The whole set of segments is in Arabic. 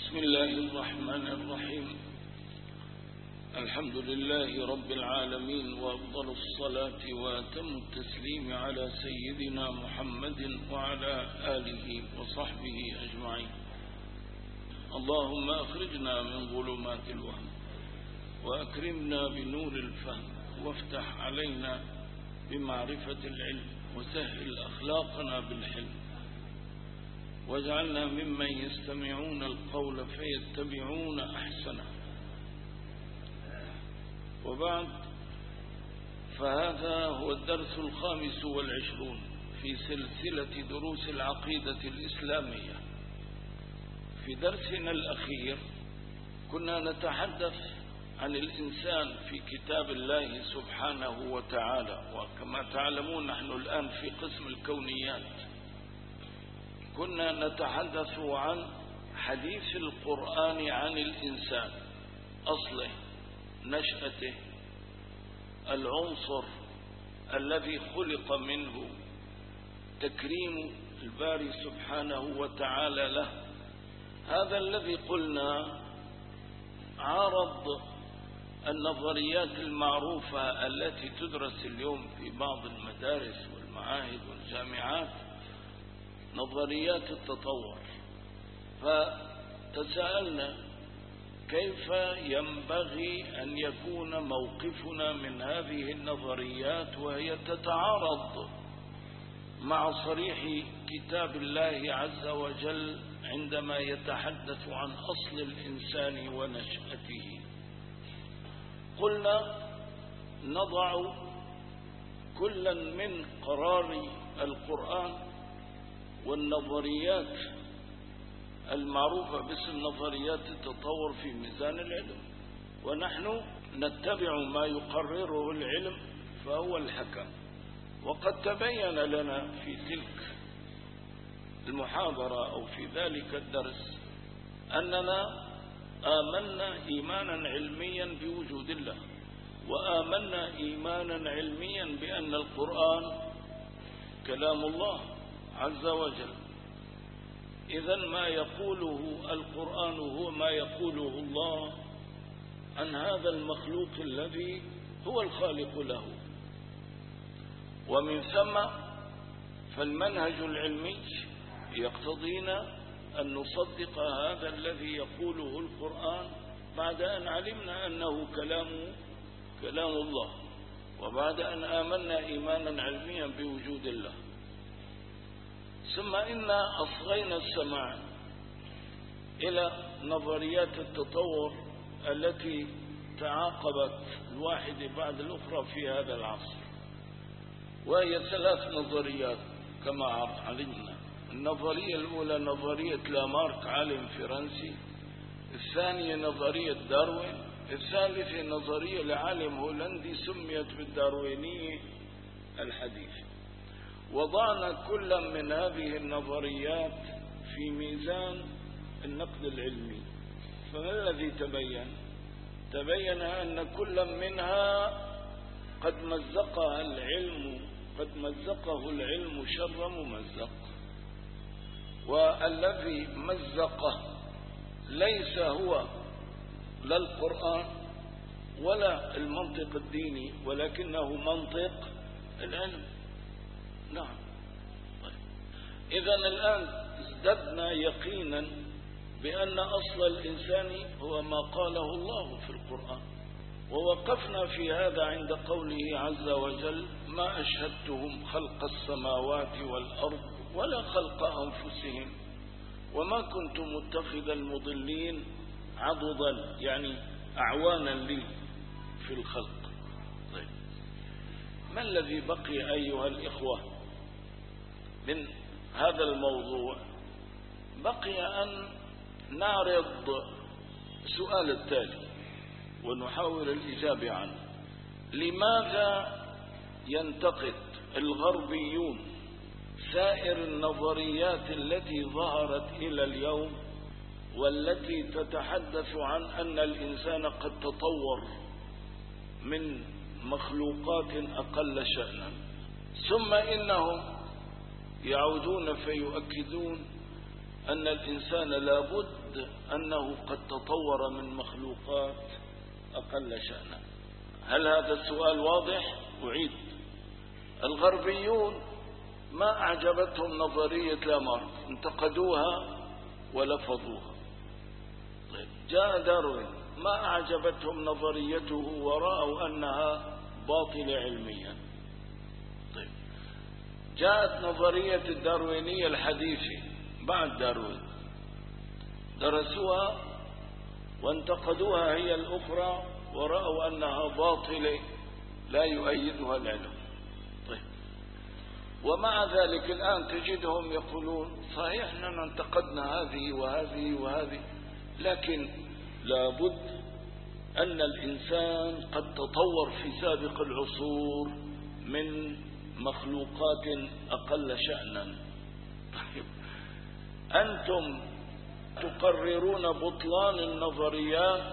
بسم الله الرحمن الرحيم. الحمد لله رب العالمين، وأفضل الصلاة وأتم التسليم على سيدنا محمد وعلى آله وصحبه أجمعين. اللهم أخرجنا من ظلمات الوهم وأكرمنا بنور الفهم، وافتح علينا بمعرفة العلم، وسهل أخلاقنا بالحلم، واجعلنا ممن يستمعون القول فيتبعون أحسنه. وبعد، فهذا هو الدرس 25 في سلسلة دروس العقيدة الإسلامية. في درسنا الأخير كنا نتحدث عن الإنسان في كتاب الله سبحانه وتعالى، وكما تعلمون نحن الآن في قسم الكونيات. كنا نتحدث عن حديث القرآن عن الإنسان، أصله، نشأته، العنصر الذي خلق منه، تكريم الباري سبحانه وتعالى له. هذا الذي قلنا عارض النظريات المعروفة التي تدرس اليوم في بعض المدارس والمعاهد والجامعات، نظريات التطور. فتساءلنا كيف ينبغي أن يكون موقفنا من هذه النظريات وهي تتعارض مع صريح كتاب الله عز وجل عندما يتحدث عن أصل الإنسان ونشأته. قلنا نضع كلا من قرار القرآن والنظريات المعروفة باسم نظريات التطور في ميزان العلم، ونحن نتبع ما يقرره العلم فهو الحكم. وقد تبين لنا في تلك المحاضرة أو في ذلك الدرس أننا آمنا إيمانا علميا بوجود الله، وآمنا إيمانا علميا بأن القرآن كلام الله عز وجل. إذن ما يقوله القرآن هو ما يقوله الله عن هذا المخلوق الذي هو الخالق له. ومن ثم فالمنهج العلمي يقتضينا أن نصدق هذا الذي يقوله القرآن بعد أن علمنا أنه كلام الله، وبعد أن آمنا إيمانا علميا بوجود الله. ثم إنا أصغينا السماع إلى نظريات التطور التي تعاقبت الواحدة بعد الأخرى في هذا العصر، وهي 3 نظريات كما علمنا. النظرية الأولى نظرية لامارك، عالم فرنسي. الثانية نظرية داروين. الثالثة نظرية لعالم هولندي سميت بالداروينية الحديثة. وضعنا كل من هذه النظريات في ميزان النقد العلمي، فما الذي تبين؟ تبين أن كل منها قد مزقه العلم شر ممزق، والذي مزقه ليس هو لا القرآن ولا المنطق الديني، ولكنه منطق العلم. نعم. طيب. إذن الآن ازددنا يقينا بأن أصل الإنسان هو ما قاله الله في القرآن، ووقفنا في هذا عند قوله عز وجل: ما أشهدتهم خلق السماوات والأرض ولا خلق أنفسهم وما كنت متخذ المضلين عضدا، يعني أعوانا لي في الخلق. طيب. ما الذي بقي أيها الإخوة من هذا الموضوع؟ بقي أن نعرض السؤال التالي ونحاول الإجابة عنه: لماذا ينتقد الغربيون سائر النظريات التي ظهرت إلى اليوم والتي تتحدث عن أن الإنسان قد تطور من مخلوقات أقل شأنا، ثم إنهم يعودون فيؤكدون أن الإنسان لابد أنه قد تطور من مخلوقات أقل شأنا. هل هذا السؤال واضح؟ أعيد. الغربيون ما أعجبتهم نظرية لامارك، انتقدوها ولفظوها. طيب، جاء داروين ما أعجبتهم نظريته ورأوا أنها باطلة علميا. طيب، جاءت نظرية الداروينية الحديثة بعد داروين، درسوها وانتقدوها هي الأخرى ورأوا أنها باطلة لا يؤيدها العلم. طيب، ومع ذلك الآن تجدهم يقولون صحيح أننا انتقدنا هذه وهذه وهذه، لكن لابد أن الإنسان قد تطور في سابق العصور من مخلوقات أقل شأنا. طيب، أنتم تقررون بطلان النظريات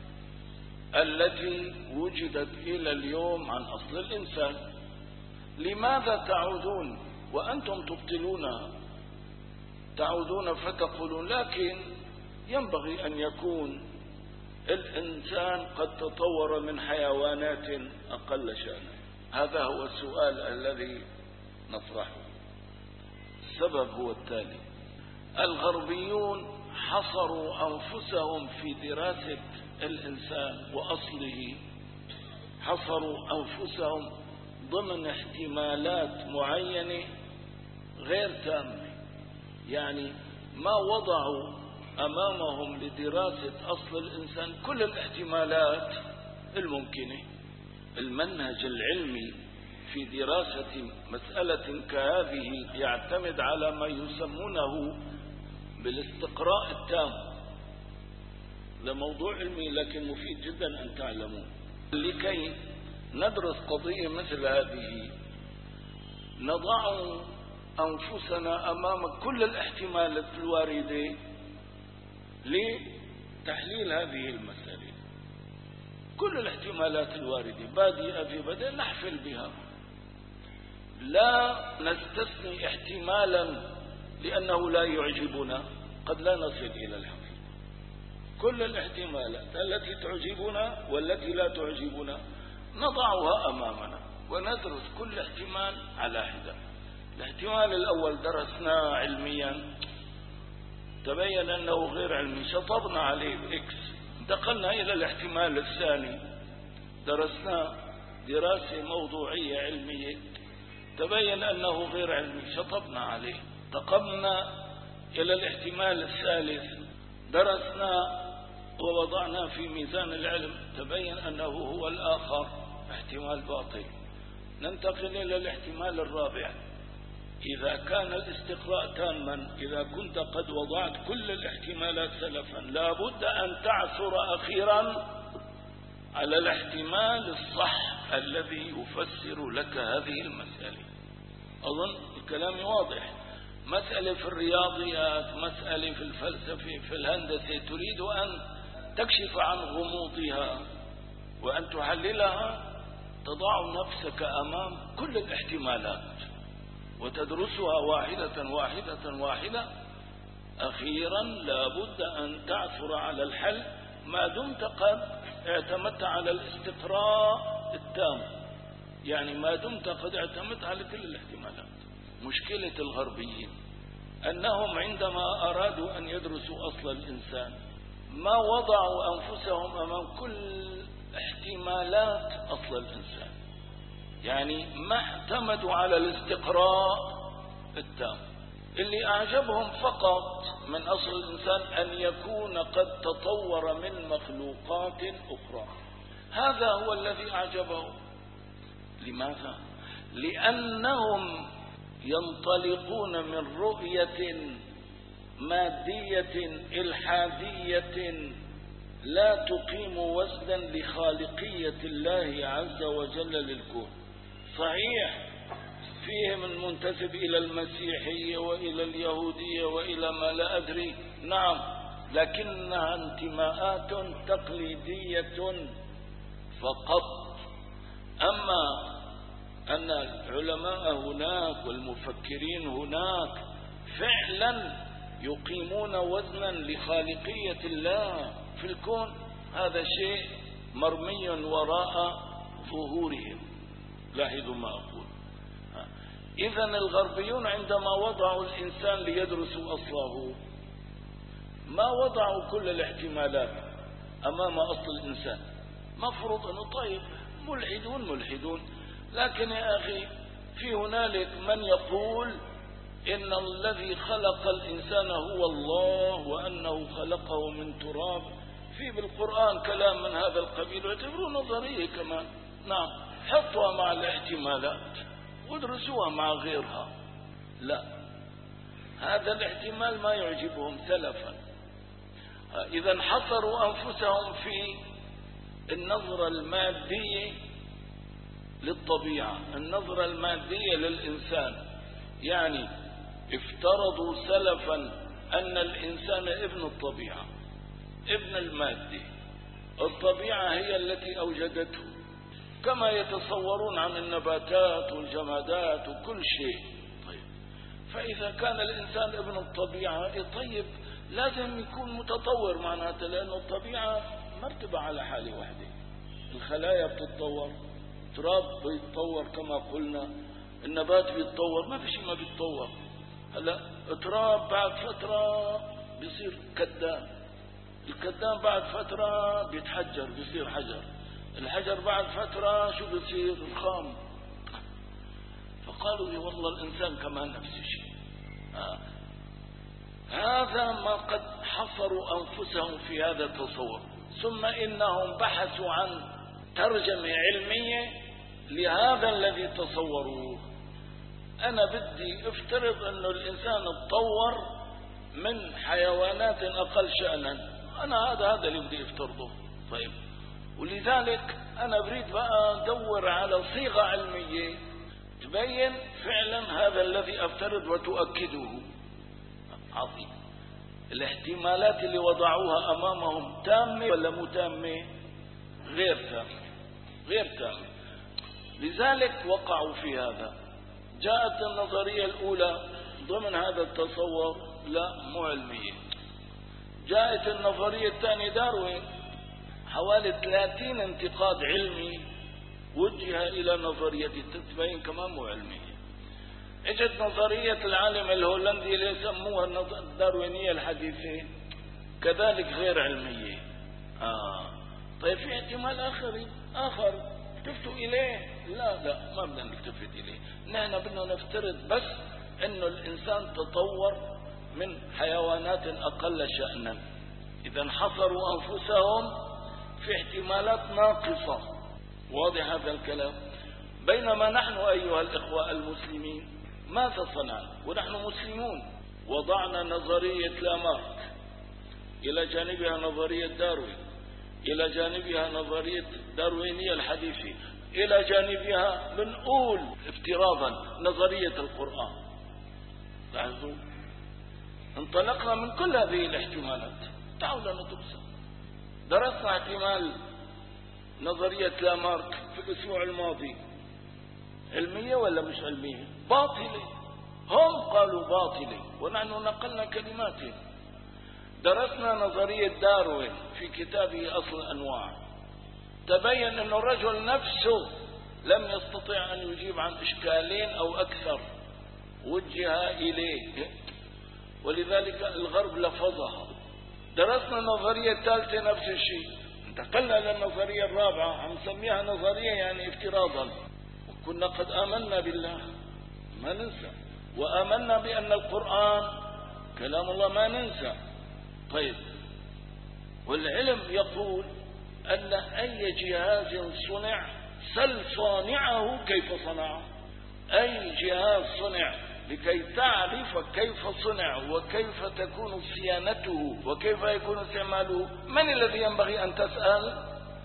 التي وجدت إلى اليوم عن أصل الإنسان. لماذا تعودون وأنتم تبطلونها؟ تعودون فتقولون لكن ينبغي أن يكون الإنسان قد تطور من حيوانات أقل شأنا. هذا هو السؤال الذي نطرحه. السبب هو التالي: الغربيون حصروا أنفسهم في دراسة الإنسان وأصله، حصروا أنفسهم ضمن احتمالات معينة غير تامة. يعني ما وضعوا أمامهم لدراسة أصل الإنسان كل الاحتمالات الممكنة. المنهج العلمي في دراسة مسألة كهذه يعتمد على ما يسمونه بالاستقراء التام. ده موضوع علمي لكن مفيد جدا أن تعلموه. لكي ندرس قضية مثل هذه نضع أنفسنا أمام كل الاحتمالات الواردة لتحليل هذه المسألة. كل الاحتمالات الواردة بادئة في بدء نحفل بها، لا نستثني احتمالا لأنه لا يعجبنا، قد لا نصل إلى الحقيقة. كل الاحتمالات التي تعجبنا والتي لا تعجبنا نضعها أمامنا وندرس كل احتمال على حدة. الاحتمال الأول درسناه علميا، تبين أنه غير علمي، شطبنا عليه بإكس. انتقلنا إلى الاحتمال الثاني، درسناه دراسة موضوعية علمية، تبين أنه غير علمي، شطبنا عليه. انتقلنا إلى الاحتمال الثالث، درسنا ووضعنا في ميزان العلم، تبين أنه هو الآخر، احتمال باطل. ننتقل إلى الاحتمال الرابع. إذا كان الاستقراء تاما، إذا كنت قد وضعت كل الاحتمالات سلفا، لابد أن تعثر أخيرا على الاحتمال الصح الذي يفسر لك هذه المسألة. أظن الكلام واضح. مسألة في الرياضيات، مسألة في الفلسفة، في الهندسة، تريد أن تكشف عن غموضها وأن تحللها، تضع نفسك أمام كل الاحتمالات وتدرسها واحدة واحدة واحدة. أخيرا لابد أن تعثر على الحل ما دمت قد اعتمدت على الاستقراء التام، يعني ما دمت قد اعتمدت على كل الاحتمالات. مشكلة الغربيين أنهم عندما أرادوا أن يدرسوا أصل الإنسان ما وضعوا أنفسهم أمام كل احتمالات أصل الإنسان، يعني ما اعتمدوا على الاستقراء التام. اللي أعجبهم فقط من أصل الإنسان أن يكون قد تطور من مخلوقات أخرى. هذا هو الذي أعجبهم. لماذا؟ لأنهم ينطلقون من رؤية مادية إلحادية لا تقيم وزنا لخالقية الله عز وجل للكون. صحيح فيه من منتسب إلى المسيحية وإلى اليهودية وإلى ما لا أدري، نعم، لكنها انتماءات تقليدية فقط. أما أن العلماء هناك والمفكرين هناك فعلا يقيمون وزنا لخالقية الله في الكون، هذا شيء مرمي وراء ظهورهم. لاحظوا ما أقول. إذن الغربيون عندما وضعوا الإنسان ليدرسوا أصله ما وضعوا كل الاحتمالات أمام أصل الإنسان. مفروض أنه طيب ملحدون، لكن يا أخي في هنالك من يقول إن الذي خلق الإنسان هو الله وأنه خلقه من تراب. في بالقرآن كلام من هذا القبيل ويعتبرون نظريه كمان. نعم، حطوها مع الاحتمالات وادرسوها مع غيرها. لا، هذا الاحتمال ما يعجبهم سلفا. إذا حصروا أنفسهم في النظرة المادية للطبيعة، النظرة المادية للإنسان. يعني افترضوا سلفا أن الإنسان ابن الطبيعة، ابن المادة. الطبيعة هي التي أوجدته، كما يتصورون عن النباتات والجمادات وكل شيء. طيب، فإذا كان الإنسان ابن الطبيعة، طيب لازم يكون متطور معناته، لأن الطبيعة مرتبة على حالة واحدة. الخلايا بتتطور، التراب بيتطور كما قلنا، النبات بيتطور، ما في شيء ما بيتطور. هلا التراب بعد فترة بيصير كدان، الكدان بعد فترة بيتحجر بيصير حجر، الحجر بعد فترة شو بيصير؟ رخام. فقالوا لي والله الإنسان كمان نفس الشيء. هذا ما قد حصروا أنفسهم في هذا التصور. ثم إنهم بحثوا عن ترجمة علمية لهذا الذي تصوروه. أنا بدي افترض أنه الإنسان اتطور من حيوانات أقل شأنا، أنا هذا اللي بدي افترضه. طيب، ولذلك أنا بريد بقى أدور على صيغة علمية تبين فعلا هذا الذي أفترض وتؤكده. عظيم. الاحتمالات اللي وضعوها أمامهم تامة ولا مو تامة؟ غير تامة. لذلك وقعوا في هذا. جاءت النظرية الأولى ضمن هذا التصور، لا مو علمية. جاءت النظرية الثانية داروين، حوالي 30 انتقاد علمي وجه إلى نظرية تبين كمان مو علمية. اجت نظرية العالم الهولندي اللي يسموها الداروينية الحديثة، كذلك غير علمية. طيب في احتمال آخر التفتوا إليه؟ لا ما بدنا نلتفت إليه. نحن بدنا نفترض بس إنه الإنسان تطور من حيوانات أقل شأنا. إذا حصروا أنفسهم في احتمالات ناقصة. واضح هذا الكلام؟ بينما نحن أيها الإخوة المسلمين ماذا صنعنا ونحن مسلمون؟ وضعنا نظرية لامارك، إلى جانبها نظرية داروين، إلى جانبها نظرية داروينية الحديثة، إلى جانبها بنقول افتراضا نظرية القرآن. لاحظوا، انطلقنا من كل هذه الاحتمالات. تعالوا ندرس. درسنا احتمال نظرية لامارك في الأسبوع الماضي، علمية ولا مش علمية؟ باطلة. هم قالوا باطلة ونحن نقلنا كلماتهم. درسنا نظرية داروين في كتابه أصل الأنواع، تبين أن الرجل نفسه لم يستطيع أن يجيب عن إشكالين أو أكثر وجه إليه، ولذلك الغرب لفظها. درسنا النظرية الثالثة نفس الشيء، انتقلنا للنظرية الرابعة، عم نسميها نظرية يعني افتراضا. وكنا قد آمنا بالله، ما ننسى، وآمنا بأن القرآن كلام الله، ما ننسى. طيب، والعلم يقول أن أي جهاز صنع سل صانعه كيف صنعه. أي جهاز صنع لكي تعرف كيف صنع وكيف تكون صيانته وكيف يكون استعماله، من الذي ينبغي أن تسأل؟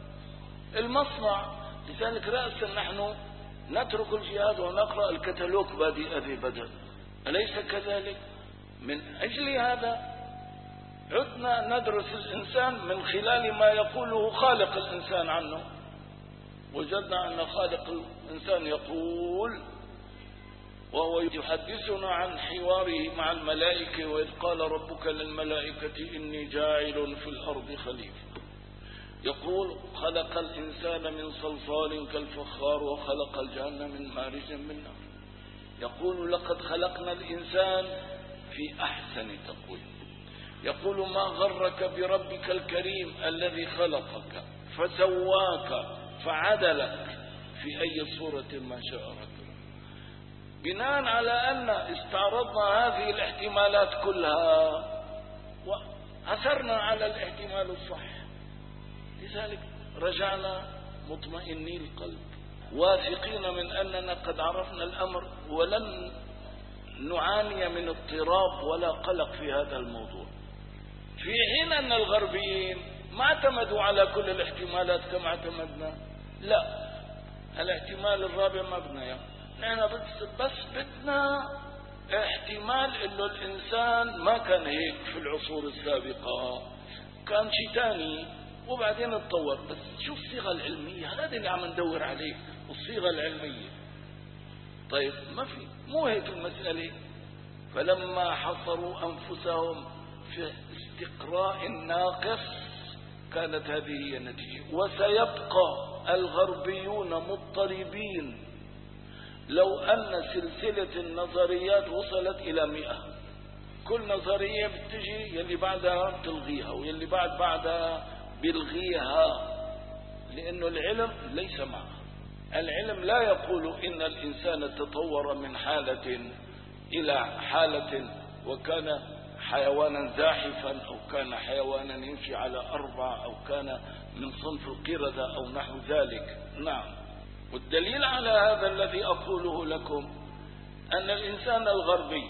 المصنع. لذلك رأسا نحن نترك الجهاز ونقرأ الكتالوج بادئ ذي بدء، أليس كذلك؟ من أجل هذا عدنا ندرس الإنسان من خلال ما يقوله خالق الإنسان عنه. وجدنا أن خالق الإنسان يقول وهو يحدثنا عن حواره مع الملائكة، وإذ قال ربك للملائكة إني جاعل في الأرض خليفة. يقول خلق الإنسان من صلصال كالفخار وخلق الجنة من مارج من نار. يقول لقد خلقنا الإنسان في أحسن تقويم. يقول ما غرك بربك الكريم الذي خلقك فسواك فعدلك في أي صورة ما شاء ركبك. بناء على أن استعرضنا هذه الاحتمالات كلها وأثرنا على الاحتمال الصح، لذلك رجعنا مطمئني القلب واثقين من أننا قد عرفنا الأمر، ولن نعاني من اضطراب ولا قلق في هذا الموضوع، في حين أن الغربيين ما اعتمدوا على كل الاحتمالات كما اعتمدنا. لا، الاحتمال الرابع ما بدنا اياه، نحن بس بدنا احتمال انه الانسان ما كان هيك في العصور السابقة، كان شيء ثاني وبعدين اتطور. بس شوف الصيغة العلمية، هذا اللي عم ندور عليه، الصيغة العلمية. طيب ما في، مو هيك المسألة. فلما حصروا أنفسهم في استقراء ناقص كانت هذه هي النتيجة. وسيبقى الغربيون مضطربين لو أن سلسلة النظريات وصلت إلى 100. كل نظرية بتجي يلي بعدها بتلغيها ويلي بعدها بيلغيها، لأنه العلم ليس معه. العلم لا يقول إن الإنسان تطور من حالة إلى حالة وكان حيوانا زاحفا أو كان حيوانا يمشي على 4 أو كان من صنف القردة أو نحو ذلك. نعم، والدليل على هذا الذي أقوله لكم أن الإنسان الغربي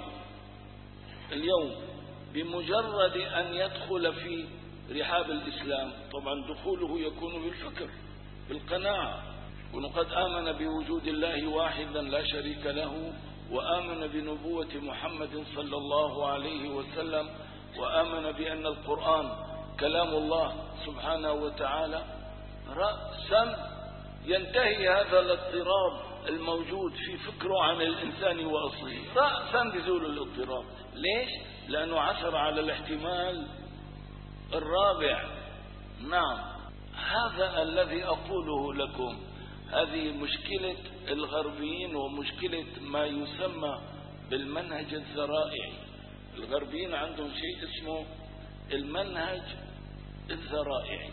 اليوم بمجرد أن يدخل في رحاب الإسلام، طبعا دخوله يكون بالفكر بالقناعة، وقد آمن بوجود الله واحدا لا شريك له، وآمن بنبوة محمد صلى الله عليه وسلم، وآمن بأن القرآن كلام الله سبحانه وتعالى. رأسا ينتهي هذا الاضطراب الموجود في فكره عن الإنسان وأصله، رأسا بزول الاضطراب. ليش؟ لأنه عثر على الاحتمال الرابع. نعم، هذا الذي أقوله لكم. هذه مشكلة الغربيين ومشكلة ما يسمى بالمنهج الذرائعي. الغربيين عندهم شيء اسمه المنهج الذرائعي،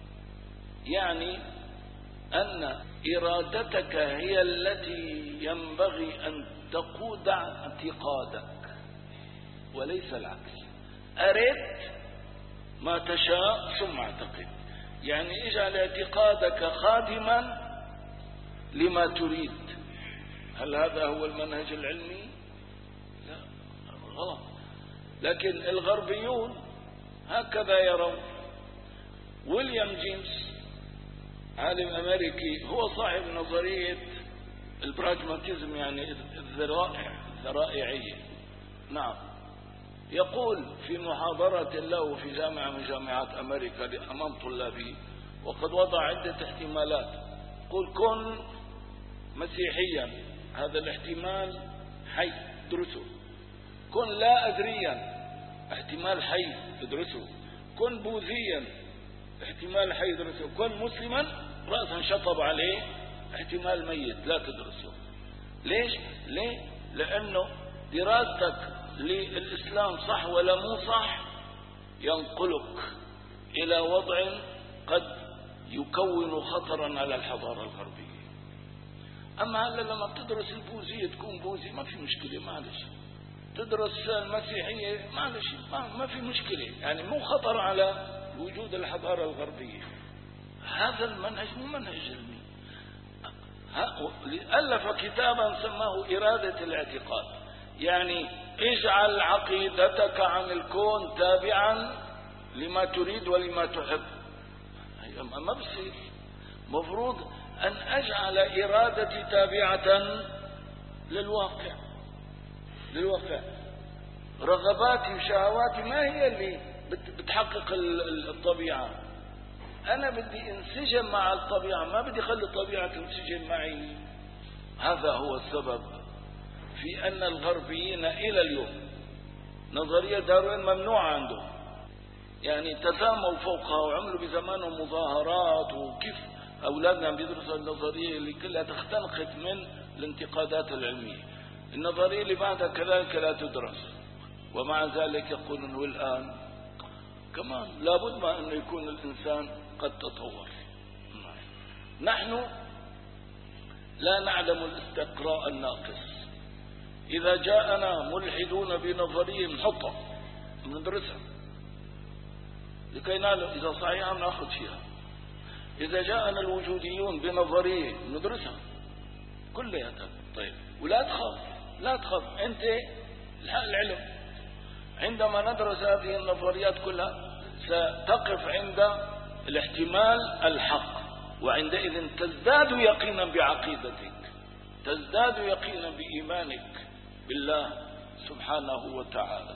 يعني أن إرادتك هي التي ينبغي أن تقود اعتقادك وليس العكس. أردت ما تشاء ثم اعتقد، يعني اجعل اعتقادك خادما لما تريد. هل هذا هو المنهج العلمي؟ لا، غلط. لكن الغربيون هكذا يرون. ويليام جيمس عالم أمريكي هو صاحب نظرية البراغماتيزم، يعني الذرائعية. نعم، يقول في محاضرة له في جامعة من جامعات أمريكا أمام طلابه، وقد وضع عدة احتمالات. قل كن مسيحيا، هذا الاحتمال حي ادرسه. كن لا أدريا، احتمال حي ادرسه. كن بوذيا، احتمال حي ادرسه. كن مسلما رأسا شطب عليه، احتمال ميت لا تدرسه. ليش؟ ليه؟ لأنه دراستك للإسلام صح ولا مو صح ينقلك إلى وضع قد يكون خطرا على الحضارة الغربية. أما هلا لما بتدرس البوذية تكون بوذي ما في مشكلة، معلش. تدرس المسيحية معلش ما في مشكلة، يعني مو خطر على وجود الحضارة الغربية. هذا المنهج مو منهج علمي. ألف كتابا سماه إرادة الاعتقاد، يعني اجعل عقيدتك عن الكون تابعا لما تريد ولما تحب. ما بصير. مفروض أن أجعل إرادتي تابعة للواقع. رغباتي وشهواتي ما هي اللي بتحقق الطبيعة. أنا بدي انسجم مع الطبيعة، ما بدي خلي الطبيعة تنسجم معي. هذا هو السبب في أن الغربيين إلى اليوم نظرية داروين ممنوعة عندهم، يعني تساموا فوقها وعملوا بزمانهم مظاهرات، وكيف أولادنا بيدرسوا النظرية اللي كلها تختنقت من الانتقادات العلمية. النظرية اللي بعدها كذلك لا تدرس، ومع ذلك يقولون والآن كمان لابد ما أن يكون الإنسان قد تطور. نحن لا نعلم الاستقراء الناقص. إذا جاءنا ملحدون بنظرية نحطها ندرسها لكي نعلم إذا صحيحة نأخذ فيها. إذا جاءنا الوجوديون بنظرية ندرسها كلها. طيب، ولا تخاف، لا تخاف، أنت العلم عندما ندرس هذه النظريات كلها ستقف عند الاحتمال الحق، وعندئذ تزداد يقينا بعقيدتك، تزداد يقينا بإيمانك بالله سبحانه وتعالى.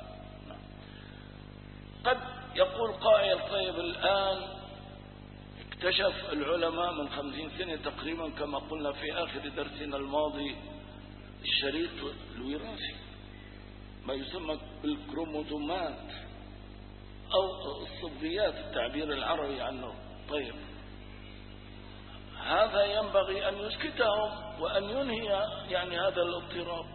قد يقول قائل طيب الآن اكتشف العلماء من 50 سنة تقريبا كما قلنا في آخر درسنا الماضي الشريط الوراثي، ما يسمى بالكروموزومات أو الصبغيات التعبير العربي عنه. طيب، هذا ينبغي أن يسكتهم وأن ينهي يعني هذا الاضطراب.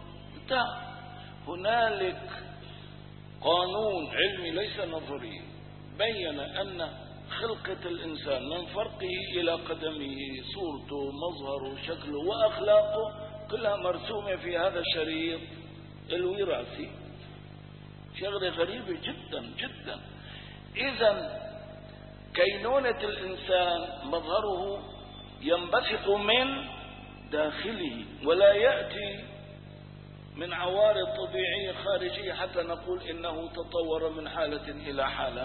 هنالك قانون علمي ليس نظري بين أن خلقة الإنسان من فرقه إلى قدمه، صورته، مظهره، شكله وأخلاقه كلها مرسومة في هذا الشريط الوراثي. شغلة غريبة جدا جدا. إذن كينونة الإنسان مظهره ينبثق من داخله ولا يأتي من عوارض طبيعية خارجية حتى نقول إنه تطور من حالة إلى حالة.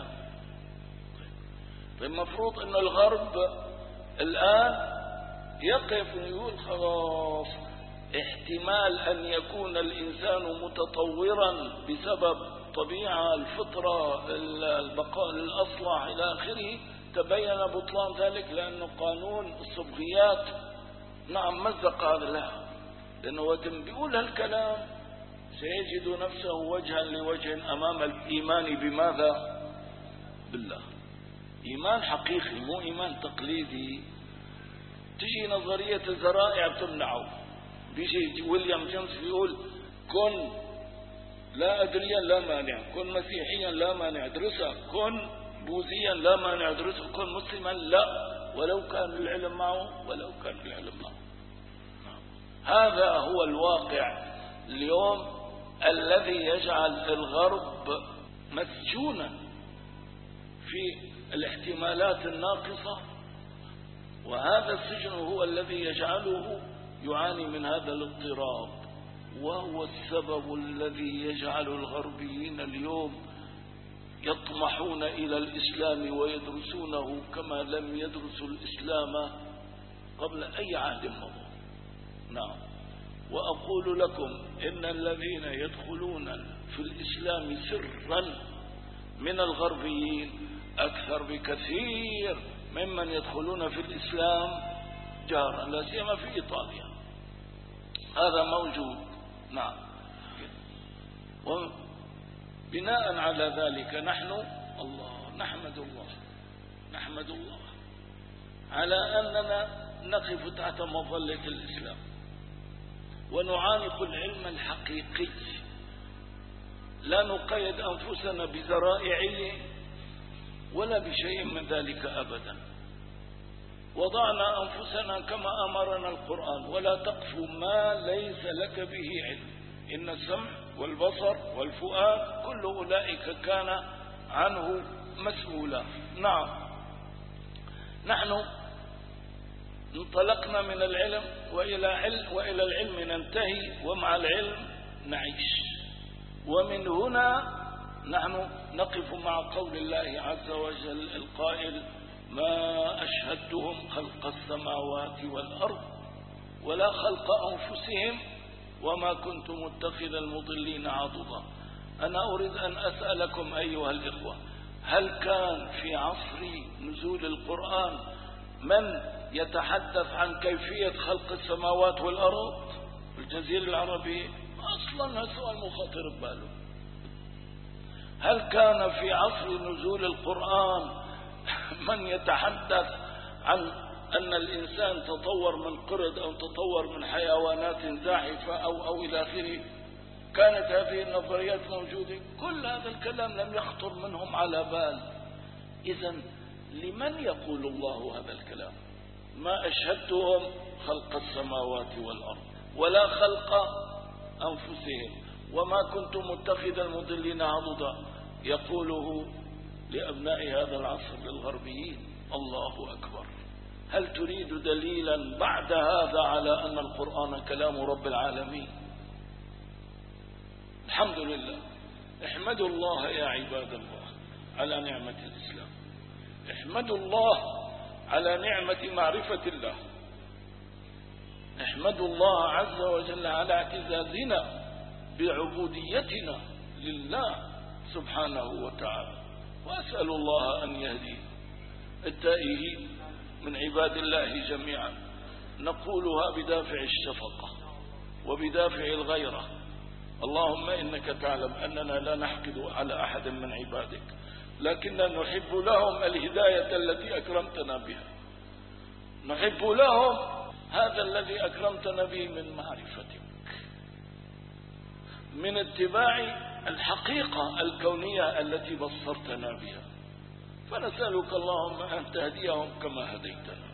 المفروض أن الغرب الآن يقف ويقول خلاص احتمال أن يكون الإنسان متطورا بسبب طبيعة الفطرة البقاء الأصلع إلى آخره، تبين بطلان ذلك لأنه قانون الصبغيات نعم مزق هذا لها، لأنه وقت بيقول هالكلام سيجد نفسه وجها لوجه أمام الإيمان بماذا؟ بالله. إيمان حقيقي مو إيمان تقليدي. تجي نظرية الذرائع بتمنعه، بيجي ويليام جيمس بيقول كن لا أدريا لا مانع، كن مسيحيا لا مانع ادرسها، كن بوذيا لا مانع ادرسها، كن مسلما لا، ولو كان العلم معه، ولو كان العلم معه. هذا هو الواقع اليوم الذي يجعل الغرب مسجونا في الاحتمالات الناقصة، وهذا السجن هو الذي يجعله يعاني من هذا الاضطراب، وهو السبب الذي يجعل الغربيين اليوم يطمحون إلى الإسلام ويدرسونه كما لم يدرسوا الإسلام قبل أي عهد مضى. نعم، وأقول لكم إن الذين يدخلون في الإسلام سرا من الغربيين أكثر بكثير ممن يدخلون في الإسلام جهرا، لا سيما في إيطاليا هذا موجود. نعم، وبناء على ذلك نحن نحمد الله على أننا نقف تحت مظلة الإسلام ونعانق العلم الحقيقي، لا نقيد أنفسنا بذرائعية ولا بشيء من ذلك أبدا. وضعنا أنفسنا كما أمرنا القرآن: ولا تقف ما ليس لك به علم، إن السمع والبصر والفؤاد كل أولئك كان عنه مسؤولا. نعم، نحن انطلقنا من العلم وإلى العلم ننتهي، ومع العلم نعيش. ومن هنا نحن نقف مع قول الله عز وجل القائل: ما أشهدتهم خلق السماوات والأرض ولا خلق أنفسهم وما كنت متخذ المضلين عضدا. أنا أريد أن أسألكم أيها الإخوة، هل كان في عصر نزول القرآن من يتحدث عن كيفية خلق السماوات والأرض في الجزيرة العربية؟ أصلا سؤال مخاطر بباله. هل كان في عصر نزول القرآن من يتحدث عن أن الإنسان تطور من قرد أو تطور من حيوانات زاحفة أو إلى آخره؟ كانت هذه النظريات موجودة؟ كل هذا الكلام لم يخطر منهم على بال. إذن لمن يقول الله هذا الكلام؟ ما أشهدتهم خلق السماوات والأرض ولا خلق أنفسهم وما كنت متخذ المضلين عضدا، يقوله لأبناء هذا العصر للغربيين. الله أكبر. هل تريد دليلا بعد هذا على أن القرآن كلام رب العالمين؟ الحمد لله. احمدوا الله يا عباد الله على نعمة الإسلام، احمدوا الله على نعمة معرفة الله، احمدوا الله عز وجل على اعتزازنا بعبوديتنا لله سبحانه وتعالى. وأسأل الله أن يهدي التائهين من عباد الله جميعا. نقولها بدافع الشفقة وبدافع الغيرة. اللهم إنك تعلم أننا لا نحقد على أحد من عبادك، لكننا نحب لهم الهداية التي أكرمتنا بها، نحب لهم هذا الذي أكرمتنا به من معرفتك، من اتباع الحقيقة الكونية التي بصرتنا بها. فنسألك اللهم أن تهديهم كما هديتنا.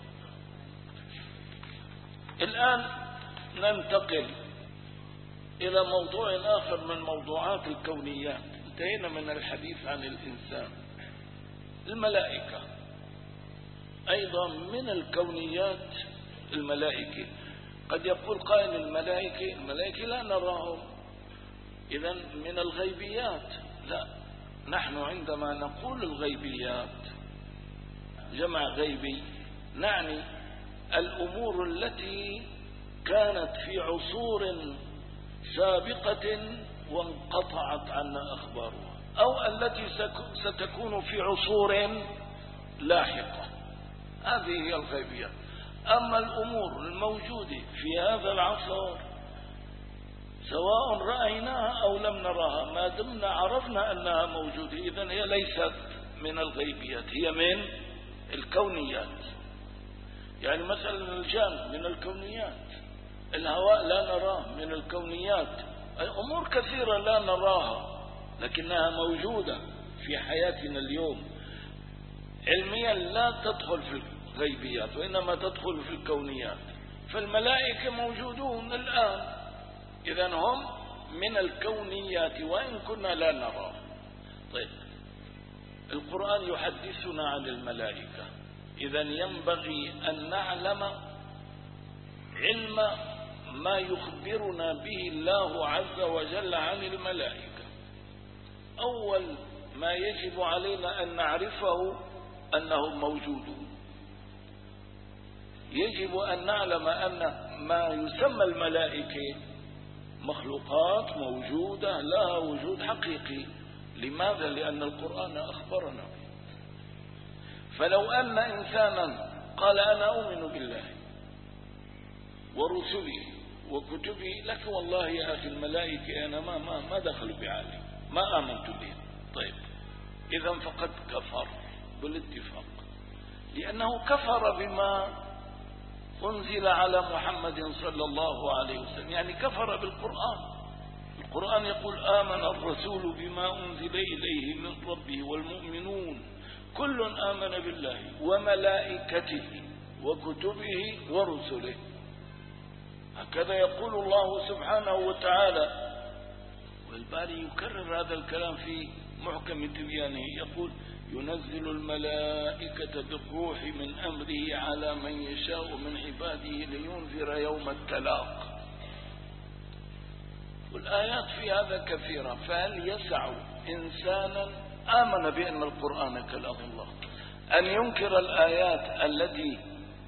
الآن ننتقل إلى موضوع آخر من موضوعات الكونيات. انتهينا من الحديث عن الإنسان. الملائكة أيضا من الكونيات. الملائكة قد يقول قائل الملائكة لا نراهم، إذن من الغيبيات. لا، نحن عندما نقول الغيبيات جمع غيبي نعني الأمور التي كانت في عصور سابقة وانقطعت عنا أخبارها، أو التي ستكون في عصور لاحقة. هذه هي الغيبيات. أما الأمور الموجودة في هذا العصر سواء رأيناها أو لم نراها، ما دمنا عرفنا أنها موجودة، إذن هي ليست من الغيبيات، هي من الكونيات. يعني مثلا الجان من الكونيات، الهواء لا نراه من الكونيات، أمور كثيرة لا نراها لكنها موجودة في حياتنا اليوم. علميا لا تدخل في الغيبيات وإنما تدخل في الكونيات. فالملائكة موجودون الآن، إذن هم من الكونيات وإن كنا لا نراه. طيب، القرآن يحدثنا عن الملائكة، إذن ينبغي أن نعلم علم ما يخبرنا به الله عز وجل عن الملائكة. أول ما يجب علينا أن نعرفه أنهم موجودون. يجب أن نعلم أن ما يسمى الملائكة مخلوقات موجودة لها وجود حقيقي. لماذا؟ لأن القرآن أخبرنا به. فلو أن إنسانا قال أنا أؤمن بالله ورسله وكتبه، لك والله يا أخي الملائكة أنا ما دخلوا بعالي، ما آمنت بهم. طيب، إذا فقد كفر بالاتفاق، لأنه كفر بما أنزل على محمد صلى الله عليه وسلم، يعني كفر بالقرآن. القرآن يقول آمن الرسول بما أنزل إليه من ربه والمؤمنون كل آمن بالله وملائكته وكتبه ورسله. هكذا يقول الله سبحانه وتعالى. والباري يكرر هذا الكلام في محكم تبيانه، يقول ينزل الملائكة بالروح من أمره على من يشاء من عباده لينذر يوم التلاق. والآيات في هذا كثيرة. فهل يسع إنسانا آمن بأن القرآن كلام الله أن ينكر الآيات التي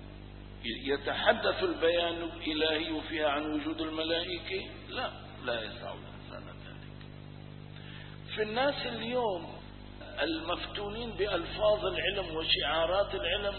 يتحدث البيان الإلهي فيها عن وجود الملائكة؟ لا يسع الإنسان ذلك. في الناس اليوم المفتونين بألفاظ العلم وشعارات العلم،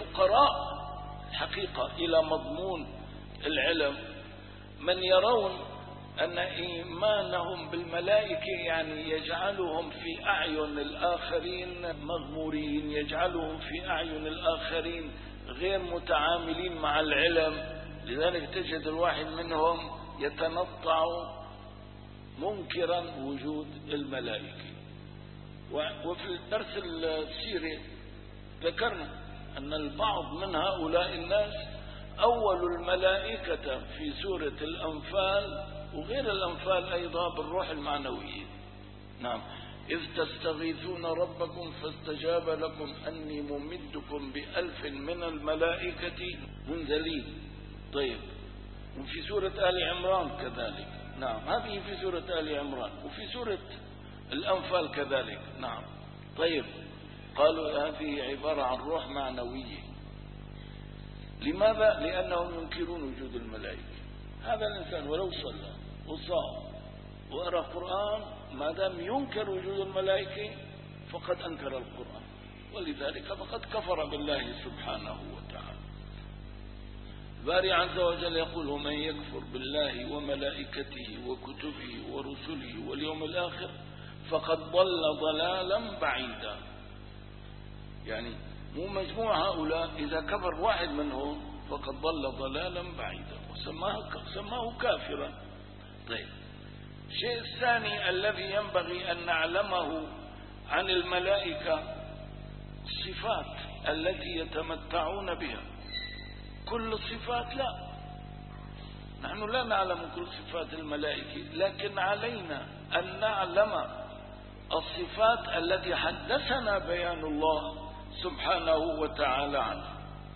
والفقراء الحقيقة إلى مضمون العلم، من يرون أن إيمانهم بالملائكة يعني يجعلهم في أعين الآخرين مغمورين، يجعلهم في أعين الآخرين غير متعاملين مع العلم. لذلك تجد الواحد منهم يتنطع منكرا وجود الملائكة. وفي الدرس السيري ذكرنا أن البعض من هؤلاء الناس أول الملائكة في سورة الأنفال وغير الأنفال أيضا بالروح المعنوية. نعم، إذ تستغيثون ربكم فاستجاب لكم أني ممدكم ب1000 من الملائكة منزلين. طيب، وفي سورة آل عمران كذلك. نعم، هذه في سورة آل عمران، وفي سورة الأنفال كذلك. نعم. طيب، قالوا هذه عبارة عن روح معنوية. لماذا؟ لأنهم ينكرون وجود الملائكة. هذا الإنسان ولو صلى وصام وقرأ القرآن ما دام ينكر وجود الملائكة فقد أنكر القرآن، ولذلك فقد كفر بالله سبحانه وتعالى. الباري عز وجل يقول: ومن يكفر بالله وملائكته وكتبه ورسله واليوم الآخر فقد ضل ضلالا بعيدا. يعني مو مجموع هؤلاء، إذا كفر واحد منهم فقد ضل ضلالا بعيدا وسماه كافرا. طيب، الشيء الثاني الذي ينبغي أن نعلمه عن الملائكة الصفات التي يتمتعون بها. كل الصفات لا، نحن لا نعلم كل صفات الملائكة، لكن علينا أن نعلم الصفات التي حدثنا بيان الله سبحانه وتعالى عنها.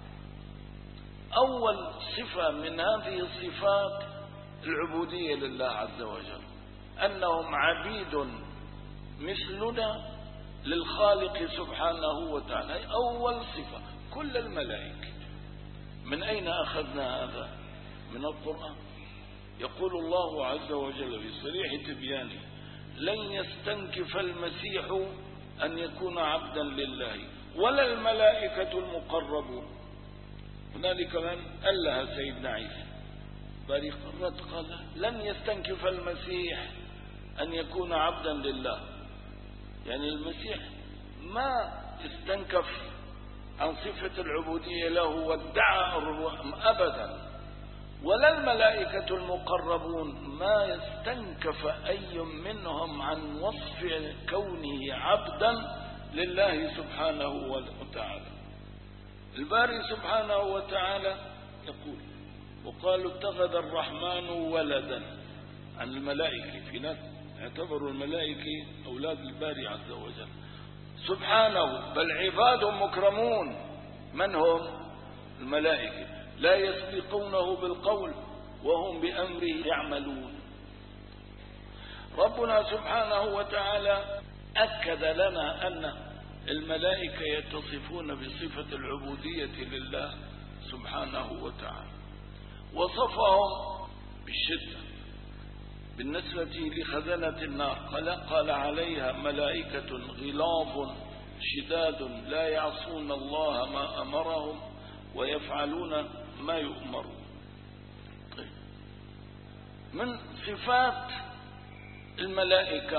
أول صفة من هذه الصفات العبودية لله عز وجل، أنهم عبيد مثلنا للخالق سبحانه وتعالى. أول صفة. كل الملائكة. من أين أخذنا هذا؟ من القرآن. يقول الله عز وجل في صريح تبيانه: لن يستنكف المسيح أن يكون عبدا لله ولا الملائكة المقربون. هنالك من ألها سيدنا عيسى باري قررت قال: لن يستنكف المسيح أن يكون عبدا لله. يعني المسيح ما استنكف عن صفة العبودية له وادعى أبدا. ولا الملائكة المقربون ما يستنكف أي منهم عن وصف كونه عبدا لله سبحانه وتعالى. الباري سبحانه وتعالى يقول: وقالوا اتخذ الرحمن ولدا. عن الملائكة، في ناس اعتبروا الملائكة أولاد الباري عز وجل سبحانه، بل عباد مكرمون. من هم؟ الملائكة. لا يسبقونه بالقول وهم بأمره يعملون. ربنا سبحانه وتعالى أكد لنا أن الملائكة يتصفون بصفة العبودية لله سبحانه وتعالى، وصفهم بالشدة. بالنسبة لخزنة النار قال عليها ملائكة غلاظ شداد لا يعصون الله ما أمرهم ويفعلون ما يؤمرون. طيب، من صفات الملائكة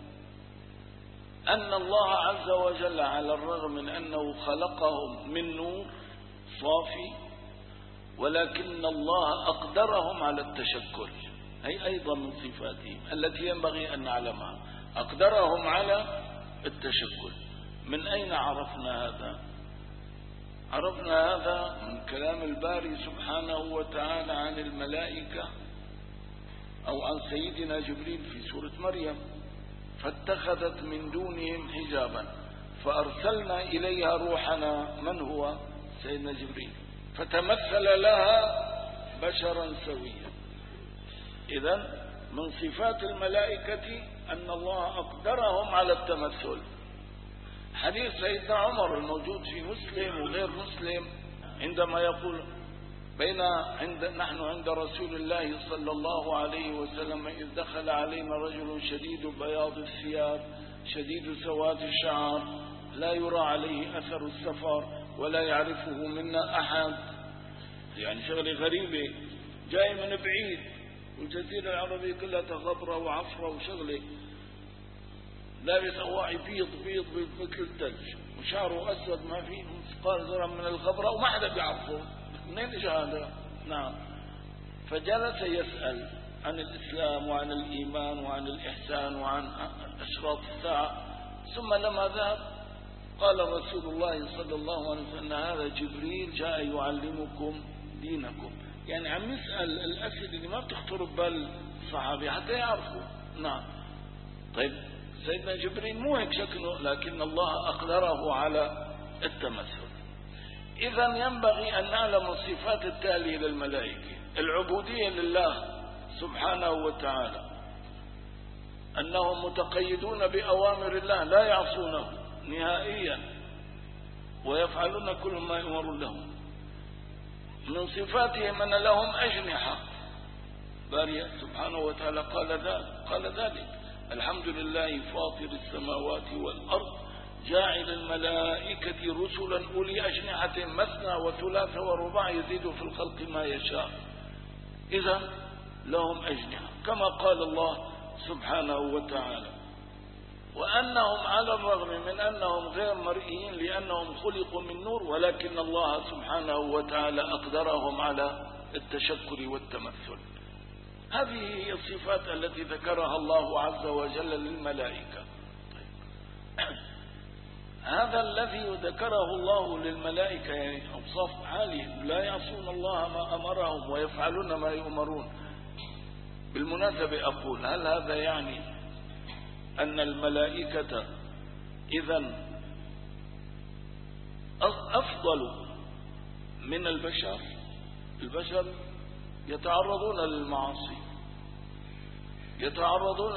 أن الله عز وجل على الرغم من أنه خلقهم من نور صافي، ولكن الله أقدرهم على التشكل. هي أيضا من صفاتهم التي ينبغي أن نعلمها، أقدرهم على التشكل. من أين عرفنا هذا؟ عرفنا هذا من كلام الباري سبحانه وتعالى عن الملائكة أو عن سيدنا جبريل في سورة مريم: فاتخذت من دونهم حجابا فأرسلنا إليها روحنا. من هو؟ سيدنا جبريل. فتمثل لها بشرا سويا. إذن من صفات الملائكة أن الله أقدرهم على التمثل. حديث سيدنا عمر الموجود في مسلم وغير مسلم عندما يقول: نحن عند رسول الله صلى الله عليه وسلم إذ دخل علينا رجل شديد بياض الثياب شديد سواد الشعر لا يرى عليه أثر السفر ولا يعرفه منا أحد. يعني شغلة غريبة، جاي من بعيد والجزيرة العربية كلها غبرة وعفرة وشغلة، لابس أواعي بيض بيض بيض مثل الثلج وشعره أسود ما فيه مثقال ذرة من الغبرة وما حدا بيعرفه، منين إجا هذا؟ نعم. فجلس يسأل عن الإسلام وعن الإيمان وعن الإحسان وعن أشراط الساعة، ثم لما ذهب قال رسول الله صلى الله عليه وسلم: هذا جبريل جاء يعلمكم دينكم. يعني عم يسأل الأسئلة اللي ما بتخطر ببال الصحابة حتى يعرفوا. نعم. طيب سيدنا جبريل مو هيك شكله، لكن الله أقدره على التمثل. إذن ينبغي أن نعلم الصفات التالية للملائكة: العبودية لله سبحانه وتعالى، أنهم متقيدون بأوامر الله لا يعصونه نهائيا ويفعلون كل ما يؤمر لهم. من صفاتهم أن لهم أجنحة، بارئ سبحانه وتعالى قال ذلك: الحمد لله فاطر السماوات والأرض جاعل الملائكة رسلا أولي أجنحة مثنى وثلاث ورباع يزيد في الخلق ما يشاء. إذا لهم أجنحة كما قال الله سبحانه وتعالى. وأنهم على الرغم من أنهم غير مرئيين لأنهم خلقوا من نور، ولكن الله سبحانه وتعالى أقدرهم على التشكل والتمثل. هذه هي الصفات التي ذكرها الله عز وجل للملائكة. هذا الذي ذكره الله للملائكة يعني أوصاف عالية، لا يعصون الله ما أمرهم ويفعلون ما يؤمرون. بالمناسبة أقول: هل هذا يعني أن الملائكة إذن أفضل من البشر؟ البشر يتعرضون للمعاصي، يتعرضون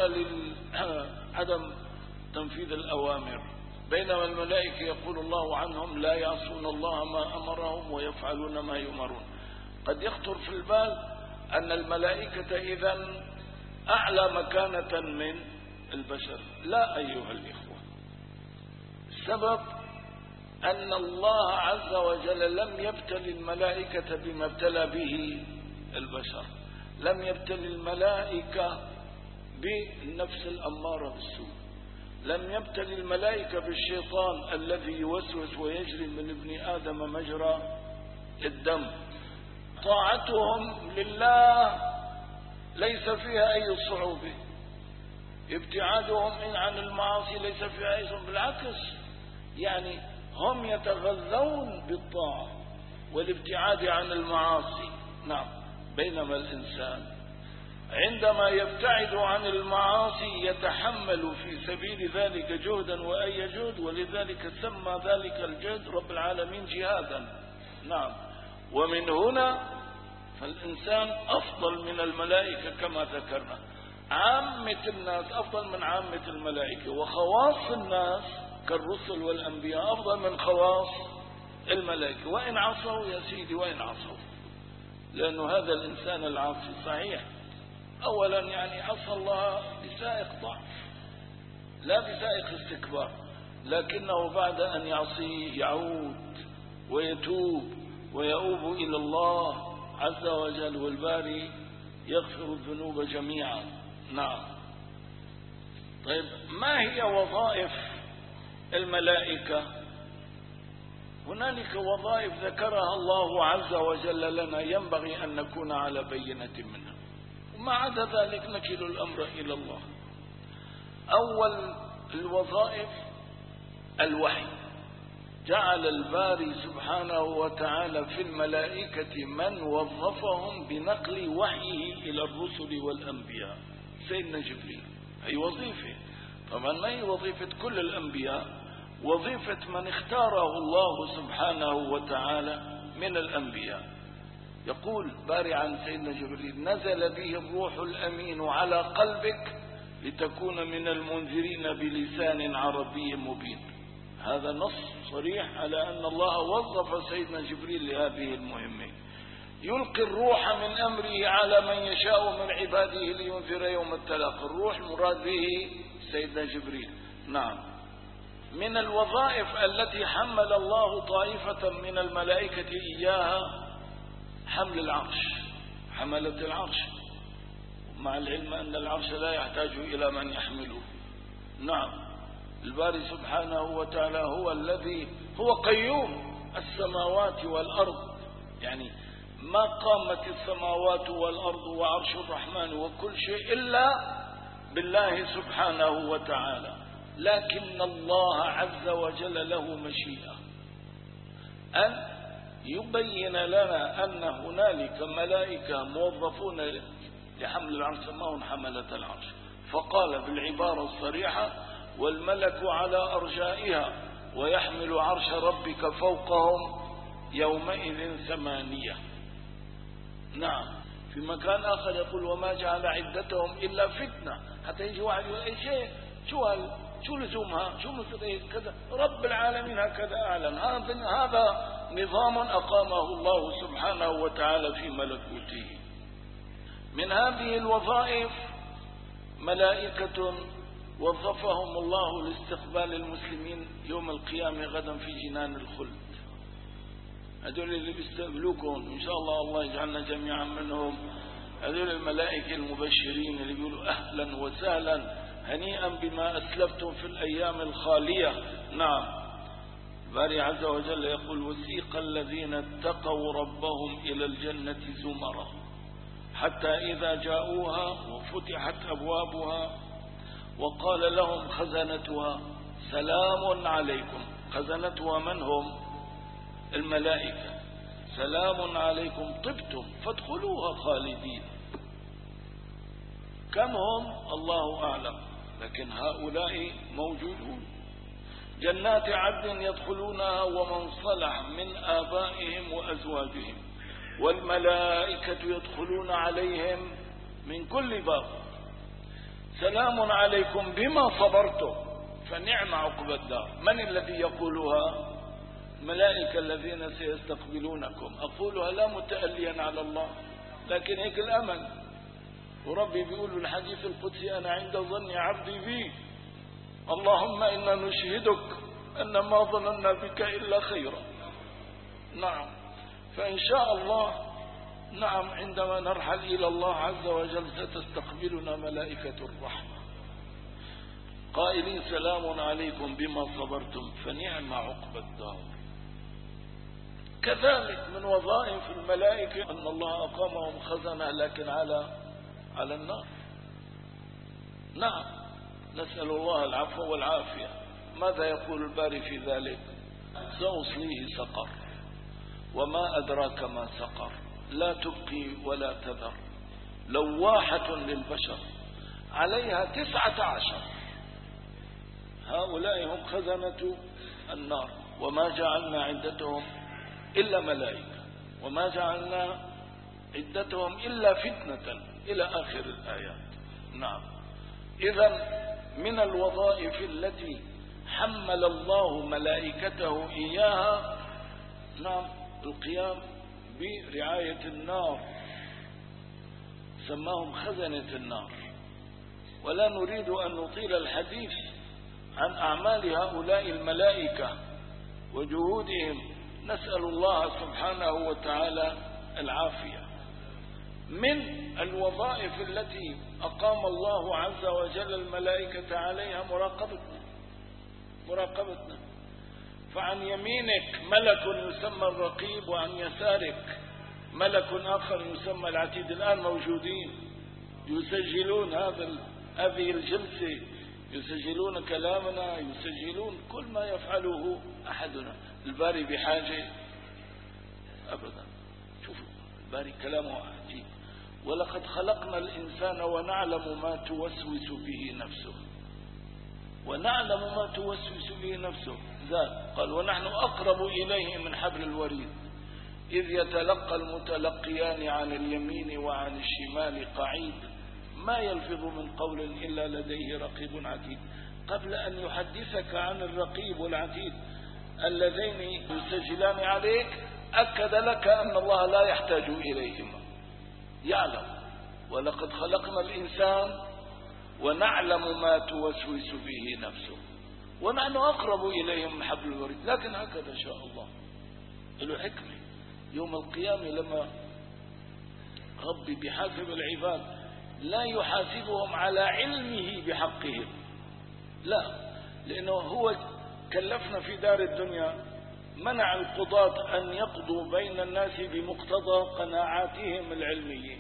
لعدم تنفيذ الأوامر، بينما الملائكة يقول الله عنهم: لا يعصون الله ما أمرهم ويفعلون ما يؤمرون. قد يخطر في البال أن الملائكة إذن أعلى مكانة من البشر. لا أيها الإخوة، السبب أن الله عز وجل لم يبتلي الملائكة بما ابتلى به البشر. لم يبتلي الملائكة بالنفس الأمارة بالسوء، لم يبتلي الملائكة بالشيطان الذي يوسوس ويجري من ابن آدم مجرى الدم. طاعتهم لله ليس فيها أي صعوبة، ابتعادهم عن المعاصي ليس فيها أي صعوبة، بالعكس يعني هم يتغذون بالطاعة والابتعاد عن المعاصي. نعم. بينما الإنسان عندما يبتعد عن المعاصي يتحمل في سبيل ذلك جهدا وأي جهد، ولذلك سمى ذلك الجهد رب العالمين جهادا. نعم. ومن هنا فالإنسان أفضل من الملائكة كما ذكرنا. عامة الناس أفضل من عامة الملائكة، وخواص الناس كالرسل والأنبياء أفضل من خواص الملائكة. وإن عصوا يا سيدي، وإن عصوا، لأنه هذا الإنسان العاصي صحيح أولا يعني عصى الله بسائق ضعف لا بسائق استكبار، لكنه بعد أن يعصيه يعود ويتوب ويؤوب إلى الله عز وجل، والباري يغفر الذنوب جميعا. نعم. طيب ما هي وظائف الملائكة؟ هنالك وظائف ذكرها الله عز وجل لنا ينبغي أن نكون على بينة منها، وما عدا ذلك نكل الأمر إلى الله. أول الوظائف الوحي. جعل الباري سبحانه وتعالى في الملائكة من وظفهم بنقل وحيه إلى الرسل والأنبياء. سيدنا جبريل أي وظيفة، طبعا ما هي وظيفة كل الأنبياء، وظيفة من اختاره الله سبحانه وتعالى من الأنبياء. يقول باري عن سيدنا جبريل: نزل به الروح الأمين على قلبك لتكون من المنذرين بلسان عربي مبين. هذا نص صريح على أن الله وظف سيدنا جبريل لهذه المهمة. يلقي الروح من أمره على من يشاء من عباده لينذر يوم التلاق. الروح مراد به سيدنا جبريل. نعم. من الوظائف التي حمل الله طائفة من الملائكة إياها حمل العرش، حملة العرش. مع العلم أن العرش لا يحتاج إلى من يحمله. نعم، الباري سبحانه وتعالى هو الذي هو قيوم السماوات والأرض، يعني ما قامت السماوات والأرض وعرش الرحمن وكل شيء إلا بالله سبحانه وتعالى، لكن الله عز وجل له مشيئة أن يبين لنا أن هنالك ملائكة موظفون لحمل العرش، سماهم حملة العرش، فقال بالعبارة الصريحة: والملك على أرجائها ويحمل عرش ربك فوقهم يومئذ 8. نعم، في مكان آخر يقول: وما جعل عدتهم إلا فتنة. حتى يجي واحد يقول: أي شيء، شو لزومها، شو مثل كذا، رب العالمين هكذا أعلن. هذا نظام أقامه الله سبحانه وتعالى في ملكوته. من هذه الوظائف ملائكة وظفهم الله لاستقبال المسلمين يوم القيامة غدا في جنان الخلد. هذول اللي بيستقبلوكم إن شاء الله يجعلنا جميعا منهم. هذول الملائكة المبشرين اللي بيقولوا: أهلا وسهلا، هنيئا بما أسلفتم في الأيام الخالية. نعم، الباري عز وجل يقول: وسيق الذين اتقوا ربهم إلى الجنة زمرا حتى إذا جاءوها وفتحت أبوابها وقال لهم خزنتها سلام عليكم. خزنتها من هم؟ الملائكة. سلام عليكم طبتم فادخلوها خالدين. كم هم؟ الله أعلم، لكن هؤلاء موجودون. جنات عدن يدخلونها ومن صلح من آبائهم وأزواجهم والملائكة يدخلون عليهم من كل باب. سلام عليكم بما صبرتم فنعم عقبى الدار. من الذي يقولها؟ الملائكة الذين سيستقبلونكم. أقولها لا متأليا على الله، لكن هيك الأمل. وربي بيقول بالحديث القدسي: أنا عند ظن عبدي بي، اللهم إنا نشهدك أن ما ظننا بك إلا خيرا. نعم، فإن شاء الله نعم عندما نرحل إلى الله عز وجل ستستقبلنا ملائكة الرحمة قائلين: سلام عليكم بما صبرتم فنعم عقبى الدار. كذلك من وظائف الملائكة أن الله أقامهم خزنة لكن على النار. نعم، نسأل الله العفو والعافية. ماذا يقول الباري في ذلك؟ سأصليه سقر وما أدراك ما سقر لا تبقي ولا تذر لواحة للبشر عليها 19. هؤلاء هم خزنة النار. وما جعلنا عدتهم إلا ملائكة وما جعلنا عدتهم إلا فتنة إلى آخر الآيات. نعم، إذن من الوظائف التي حمل الله ملائكته إياها نعم القيام برعاية النار، سماهم خزنة النار. ولا نريد أن نطيل الحديث عن أعمال هؤلاء الملائكة وجهودهم، نسأل الله سبحانه وتعالى العافية. من الوظائف التي أقام الله عز وجل الملائكة عليها مراقبتنا. فعن يمينك ملك يسمى الرقيب، وعن يسارك ملك آخر يسمى العتيد. الآن موجودين يسجلون هذه الجلسة، يسجلون كلامنا، يسجلون كل ما يفعله أحدنا. الباري بحاجة أبدا. شوفوا الباري كلامه عجيب: ولقد خلقنا الإنسان ونعلم ما توسوس به نفسه. ونعلم ما توسوس به نفسه. ذات قال: ونحن أقرب إليه من حبل الوريد إذ يتلقى المتلقيان عن اليمين وعن الشمال قعيد ما يلفظ من قول إلا لديه رقيب عتيد. قبل أن يحدثك عن الرقيب والعتيد اللذين يسجلان عليك أكد لك أن الله لا يحتاج إليهما. يعلم: ولقد خلقنا الإنسان ونعلم ما توسوس به نفسه ونحن أقرب إليه من حبل الوريد. لكن هكذا شاء الله، له حكمة. يوم القيامة لما ربي بحاسب العباد لا يحاسبهم على علمه بحقهم، لا، لأنه هو كلفنا في دار الدنيا، منع القضاة أن يقضوا بين الناس بمقتضى قناعاتهم العلمية،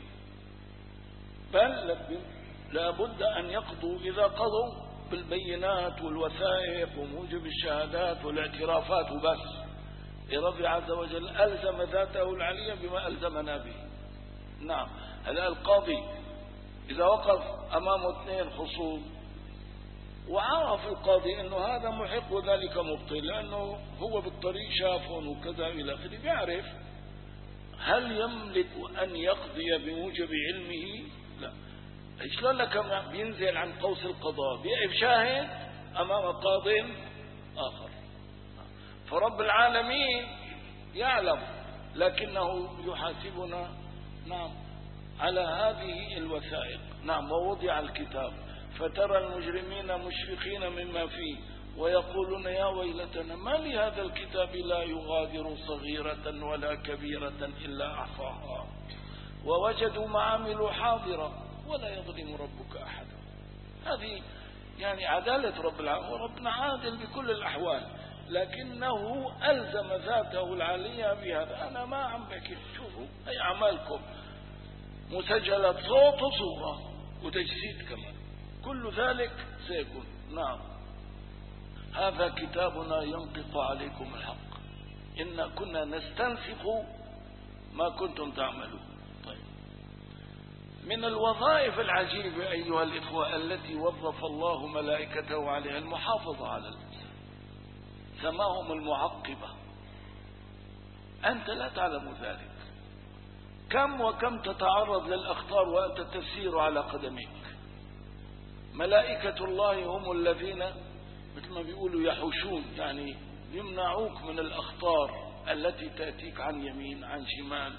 بل لابد أن يقضوا إذا قضوا بالبينات والوثائق وموجب الشهادات والاعترافات وبس. ربي عز وجل ألزم ذاته العليا بما ألزمنا به. نعم، هذا القاضي إذا وقف أمامه اثنين خصوم وعرف القاضي أنه هذا محق وذلك مبطل، لأنه هو بالطريق شافهم وكذا إلى آخره، بيعرف هل يملك أن يقضي بموجب علمه؟ لا. شلون لك بينزل عن قوس القضاء بيقف شاهد أمام قاض آخر؟ فرب العالمين يعلم، لكنه يحاسبنا نعم على هذه الوثائق. نعم، ووضع الكتاب فترى المجرمين مشفقين مما فيه ويقولون يا ويلتنا ما لهذا الكتاب لا يغادر صغيرة ولا كبيرة إلا أحصاها ووجدوا ما عملوا حاضرا ولا يظلم ربك أحدا. هذه يعني عدالة رب العالمين، وربنا عادل بكل الأحوال، لكنه ألزم ذاته العالية بهذا. أنا ما عم بحكي، شوفوا هي أعمالكم مسجلة صوت وصورة وتجسيد كمان، كل ذلك سيكون. نعم، هذا كتابنا ينطق عليكم الحق إن كنا نستنسخ ما كنتم تعملون. طيب، من الوظائف العجيبة أيها الإخوة التي وظف الله ملائكته عليها المحافظة على الإنسان، سماهم المعقبة. أنت لا تعلم ذلك، كم وكم تتعرض للأخطار وأنت تسير على قدميك. ملائكة الله هم الذين مثل ما بيقولوا يحوشون، يعني يمنعوك من الأخطار التي تأتيك عن يمين عن شمال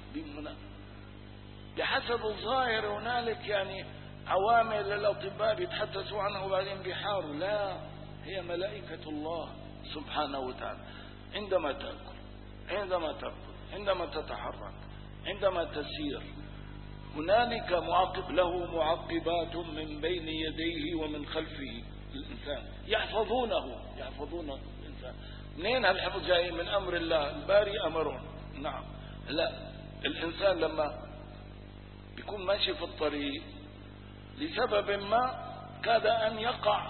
بحسب الظاهر. هنالك يعني عوامل الأطباء بيتحدثوا عنها وبعدين بيحاروا، لا، هي ملائكة الله سبحانه وتعالى. عندما تأكل، عندما تركض، عندما تتحرك، عندما تسير، هنالك معقب له معقبات من بين يديه ومن خلفه الإنسان يحفظون الإنسان. منين هالحفظ جاي؟ من أمر الله، الباري أمرهم. نعم، لا، الإنسان لما بيكون ماشي في الطريق لسبب ما كاد أن يقع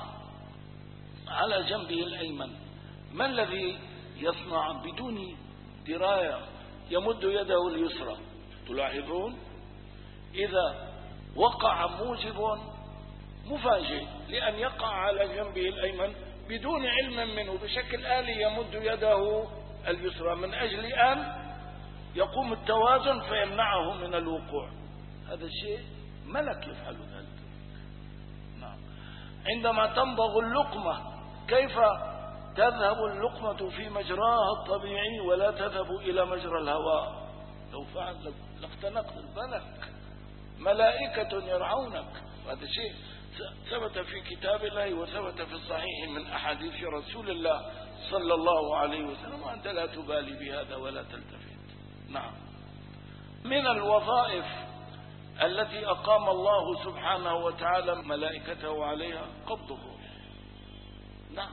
على جنبه الأيمن، ما الذي يصنع؟ بدون دراية يمد يده اليسرى. تلاحظون إذا وقع موجب مفاجئ لأن يقع على جنبه الأيمن بدون علم منه، بشكل آلي يمد يده اليسرى من أجل أن يقوم التوازن فيمنعه من الوقوع. هذا الشيء ملك يفعل ذلك. نعم، عندما تمضغ اللقمة كيف تذهب اللقمة في مجراها الطبيعي ولا تذهب إلى مجرى الهواء؟ لو فعل لاختنقت الفلك. ملائكة يرعونك، هذا شيء ثبت في كتاب الله وثبت في الصحيح من أحاديث رسول الله صلى الله عليه وسلم، وأنت لا تبالي بهذا ولا تلتفت. نعم، من الوظائف التي أقام الله سبحانه وتعالى ملائكته عليها قبض الروح. نعم،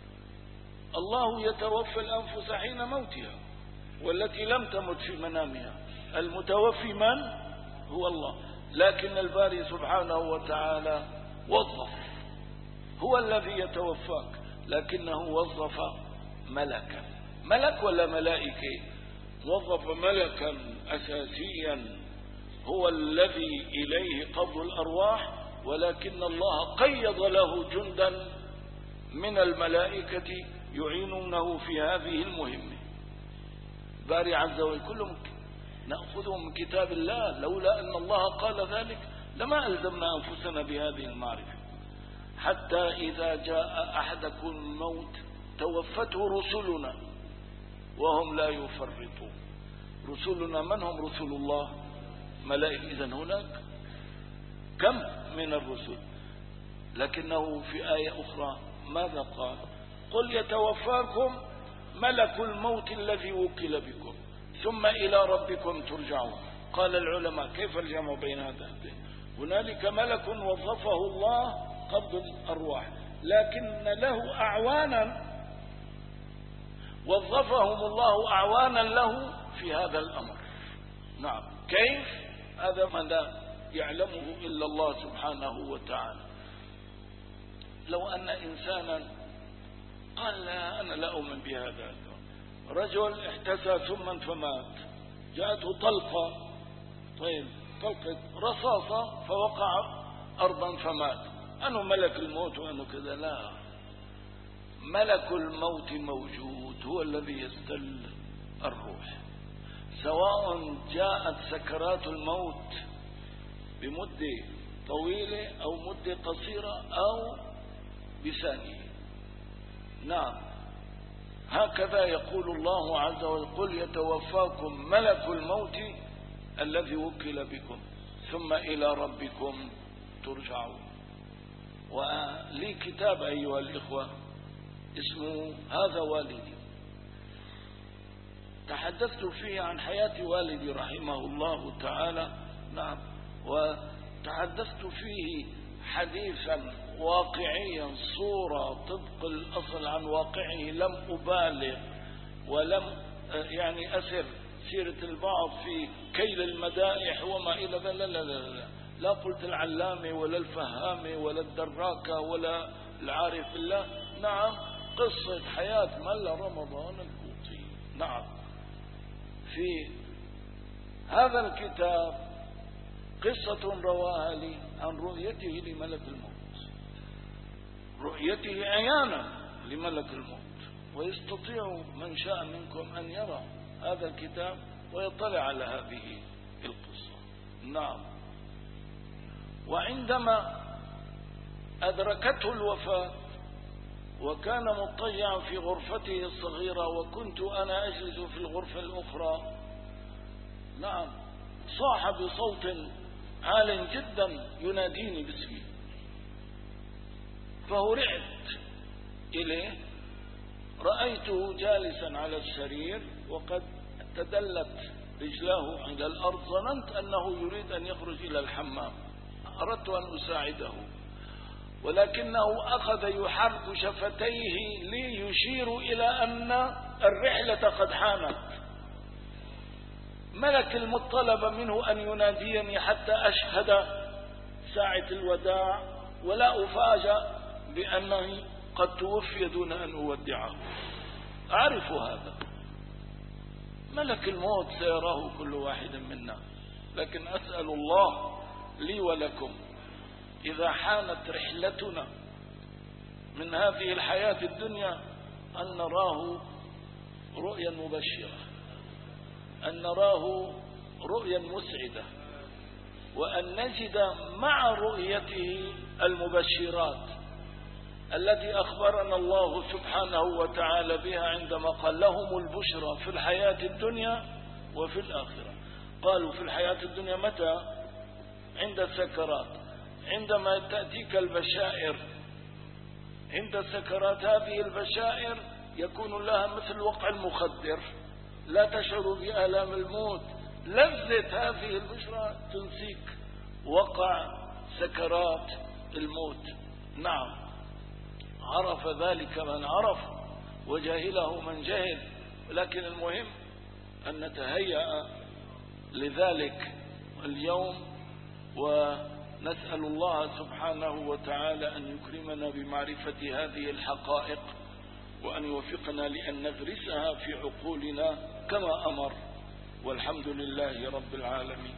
الله يتوفى الأنفس حين موتها والتي لم تمت في منامها. المتوفي من؟ هو الله، لكن الباري سبحانه وتعالى وظف، هو الذي يتوفاك، لكنه وظف ملكا. ملك ولا ملائكة؟ وظف ملكا أساسيا هو الذي إليه قبض الأرواح، ولكن الله قيض له جندا من الملائكة يعينونه في هذه المهمة. باري عز وجل كلهم نأخذهم من كتاب الله، لولا أن الله قال ذلك لما ألزمنا أنفسنا بهذه المعرفة. حتى إذا جاء أحدكم الموت توفته رسلنا وهم لا يفرطون. رسلنا من هم؟ رسل الله ملائكة. إذن هناك كم من الرسل، لكنه في آية أخرى ماذا قال؟ قل يتوفاكم ملك الموت الذي وكل بكم ثم إلى ربكم ترجعون. قال العلماء كيف الجمع بين هذا؟ هنالك ملك وظفه الله قبض الأرواح، لكن له أعوانا وظفهم الله أعوانا له في هذا الأمر. نعم، كيف؟ هذا ما لا يعلمه إلا الله سبحانه وتعالى. لو أن إنسانا قال لا أنا لا أؤمن بهذا، رجل احتسى ثم فمات، جاءته طلقة، طيب طلقة رصاصة فوقع أرضا فمات، أنه ملك الموت وأنه كذا؟ لا، ملك الموت موجود، هو الذي يستل الروح، سواء جاءت سكرات الموت بمدة طويلة أو مدة قصيرة أو بثانية. نعم، هكذا يقول الله عز وجل: قل يتوفاكم ملك الموت الذي وكل بكم ثم إلى ربكم ترجعون. ولي كتاب أيها الإخوة اسمه هذا والدي، تحدثت فيه عن حياة والدي رحمه الله تعالى. نعم، وتحدثت فيه حديثا واقعيا، صورة طبق الأصل عن واقعه، لم أبالغ ولم يعني أسر سيرة البعض في كيل المدائح وما إلى ذلك. لا لا لا لا، لا قلت العلامة ولا الفهامة ولا الدراكة ولا العارف بالله. نعم، قصة حياة ملا رمضان القوطي. نعم، في هذا الكتاب قصة رواها لي عن رؤيته لملك الموت، رؤيته عيانا لملك الموت، ويستطيع من شاء منكم أن يرى هذا الكتاب ويطلع على هذه القصة. نعم، وعندما أدركته الوفاة وكان مضطجعا في غرفته الصغيرة وكنت أنا أجلس في الغرفة الأخرى، نعم، صاح بصوت عال جدا يناديني باسمي، فهرعت إليه، رأيته جالسا على السرير وقد تدلت رجلاه عند الأرض، ظننت أنه يريد أن يخرج إلى الحمام، أردت أن أساعده، ولكنه أخذ يحرك شفتيه ليشير إلى أن الرحلة قد حانت. ملك الموت طلب منه أن يناديني حتى أشهد ساعة الوداع ولا أفاجأ بأنه قد توفي دون أن أودعه. أعرف هذا، ملك الموت سيراه كل واحد منا، لكن أسأل الله لي ولكم إذا حانت رحلتنا من هذه الحياة الدنيا أن نراه رؤيا مبشرة، أن نراه رؤيا مسعدة، وأن نجد مع رؤيته المبشرات التي أخبرنا الله سبحانه وتعالى بها عندما قال لهم البشرى في الحياة الدنيا وفي الآخرة. قالوا في الحياة الدنيا متى؟ عند السكرات، عندما تأتيك البشائر عند السكرات، هذه البشائر يكون لها مثل وقع المخدر، لا تشعر بآلام الموت، لذة هذه البشرى تنسيك وقع سكرات الموت. نعم، عرف ذلك من عرف وجهله من جهل، لكن المهم أن نتهيأ لذلك اليوم، ونسأل الله سبحانه وتعالى أن يكرمنا بمعرفة هذه الحقائق، وأن يوفقنا لأن نغرسها في عقولنا كما أمر، والحمد لله رب العالمين.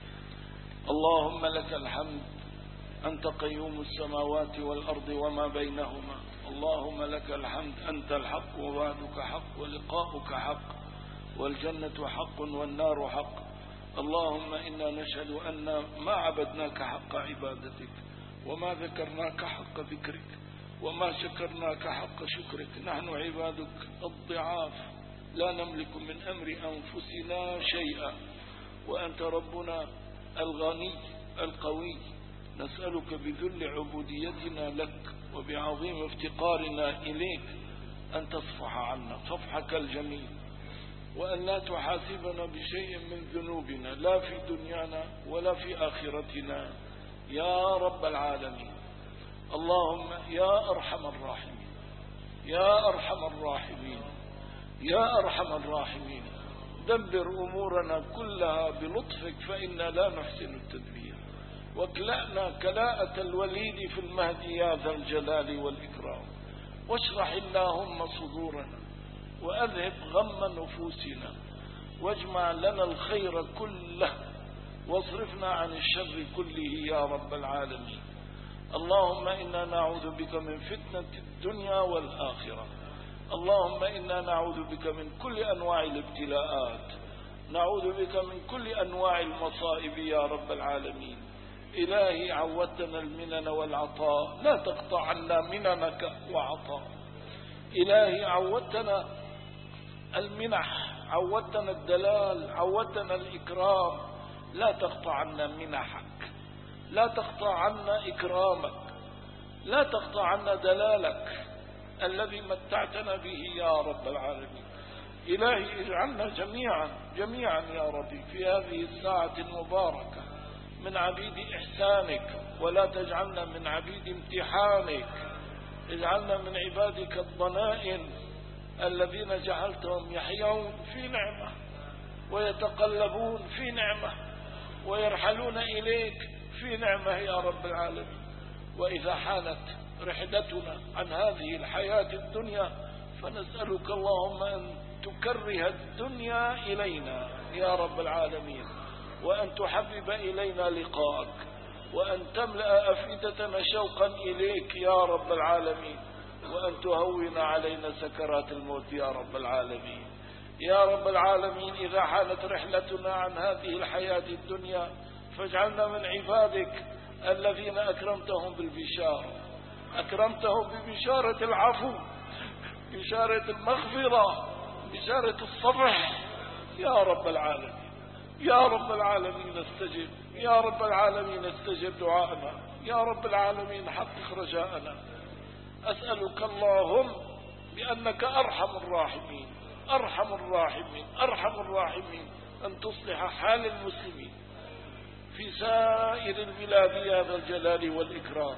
اللهم لك الحمد، أنت قيوم السماوات والأرض وما بينهما، اللهم لك الحمد، أنت الحق ووعدك حق ولقاؤك حق والجنة حق والنار حق. اللهم إنا نشهد أن ما عبدناك حق عبادتك، وما ذكرناك حق ذكرك، وما شكرناك حق شكرك. نحن عبادك الضعاف لا نملك من أمر أنفسنا شيئا، وأنت ربنا الغني القوي، نسألك بذل عبوديتنا لك وبعظيم افتقارنا إليك أن تصفح عنا صفحك الجميل، وأن لا تحاسبنا بشيء من ذنوبنا لا في دنيانا ولا في آخرتنا، يا رب العالمين. اللهم يا أرحم الراحمين، يا أرحم الراحمين، يا أرحم الراحمين، دبر أمورنا كلها بلطفك فإنا لا نحسن التدبير، واكلأنا كلاءة الوليد في المهد يا ذا الجلال والإكرام، واشرح اللهم صدورنا وأذهب غم نفوسنا، واجمع لنا الخير كله، واصرفنا عن الشر كله يا رب العالمين. اللهم إنا نعوذ بك من فتنة الدنيا والآخرة. اللهم إنا نعوذ بك من كل أنواع الابتلاءات، نعوذ بك من كل أنواع المصائب يا رب العالمين. إلهي عودتنا المنن والعطاء، لا تقطع عنا مننك وعطاء. إلهي عودتنا المنح، عودتنا الدلال، عودتنا الإكرام، لا تقطع عنا منحك، لا تقطع عنا إكرامك، لا تقطع عنا دلالك الذي متعتنا به يا رب العالمين. إلهي اجعلنا جميعا يا ربي في هذه الساعة المباركة من عبيد إحسانك، ولا تجعلنا من عبيد امتحانك. اجعلنا من عبادك الضنائن الذين جعلتهم يحيون في نعمة ويتقلبون في نعمة ويرحلون إليك في نعمة يا رب العالمين. وإذا حانت رحلتنا عن هذه الحياة الدنيا فنسألك اللهم أن تكره الدنيا إلينا يا رب العالمين، وأن تحبب إلينا لقاءك، وأن تملأ أفئدتنا شوقا إليك يا رب العالمين، وأن تهون علينا سكرات الموت يا رب العالمين. يا رب العالمين إذا حانت رحلتنا عن هذه الحياة الدنيا فاجعلنا من عبادك الذين أكرمتهم بالبشارة، أكرمتهم ببشارة العفو، بشارة المغفرة، بشارة الصفح يا رب العالمين. يا رب العالمين استجب، يا رب العالمين استجب دعاءنا، يا رب العالمين حقق رجاءنا. أسألك اللهم بأنك أرحم الراحمين، أرحم الراحمين، أرحم الراحمين، أن تصلح حال المسلمين في سائر البلاد يا ذا الجلال والإكرام،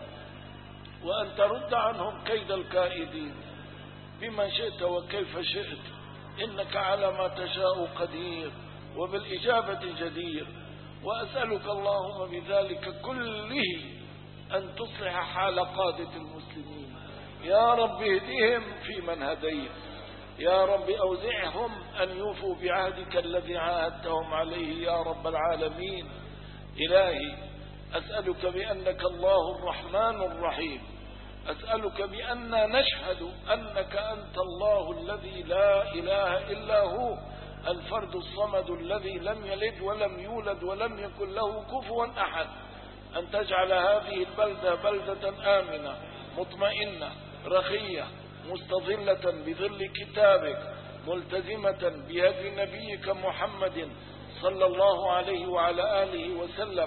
وأن ترد عنهم كيد الكائدين بما شئت وكيف شئت، إنك على ما تشاء قدير وبالإجابة جدير. وأسألك اللهم بذلك كله أن تصلح حال قادة المسلمين، يا رب اهدهم في من هديت، يا رب أوزعهم أن يوفوا بعهدك الذي عاهدتهم عليه يا رب العالمين. إلهي أسألك بأنك الله الرحمن الرحيم، أسألك بأننا نشهد أنك أنت الله الذي لا إله إلا هو، الفرد الصمد الذي لم يلد ولم يولد ولم يكن له كفوا أحد، أن تجعل هذه البلدة بلدة آمنة مطمئنة رخية مستظلة بظل كتابك، ملتزمة بهدي نبيك محمد صلى الله عليه وعلى آله وسلم،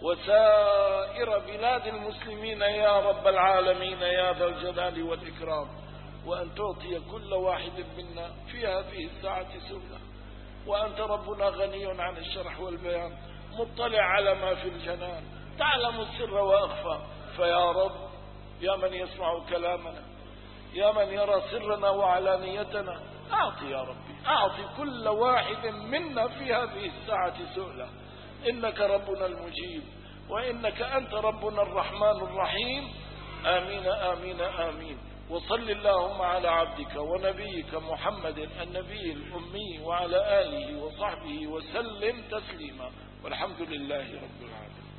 وسائر بلاد المسلمين يا رب العالمين يا ذا الجلال والإكرام. وأن تعطي كل واحد منا في هذه الساعة سنة، وأنت ربنا غني عن الشرح والبيان، مطلع على ما في الجنان، تعلم السر وأخفى. فيا رب يا من يسمع كلامنا، يا من يرى سرنا وعلانيتنا، أعطي يا ربي، أعطي كل واحد منا في هذه الساعة سؤلة، إنك ربنا المجيب، وإنك أنت ربنا الرحمن الرحيم. آمين آمين آمين. وصل اللهم على عبدك ونبيك محمد النبي الأمي وعلى آله وصحبه وسلم تسليما، والحمد لله رب العالمين.